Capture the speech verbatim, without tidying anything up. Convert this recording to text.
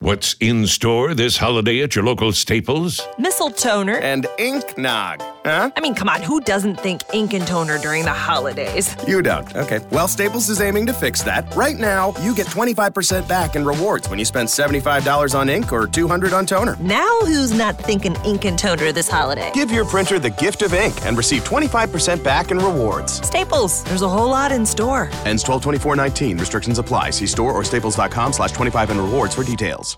What's in store this holiday at your local Staples? Missile toner. And ink nog, huh? I mean, come on, who doesn't think ink and toner during the holidays? You don't. Okay. Well, Staples is aiming to fix that. Right now, you get twenty-five percent back in rewards when you spend seventy-five dollars on ink or two hundred dollars on toner. Now who's not thinking ink and toner this holiday? Give your printer the gift of ink and receive twenty-five percent back in rewards. Staples, there's a whole lot in store. Ends twelve twenty-four nineteen. Restrictions apply. See store or staples.com slash 25 in rewards for details.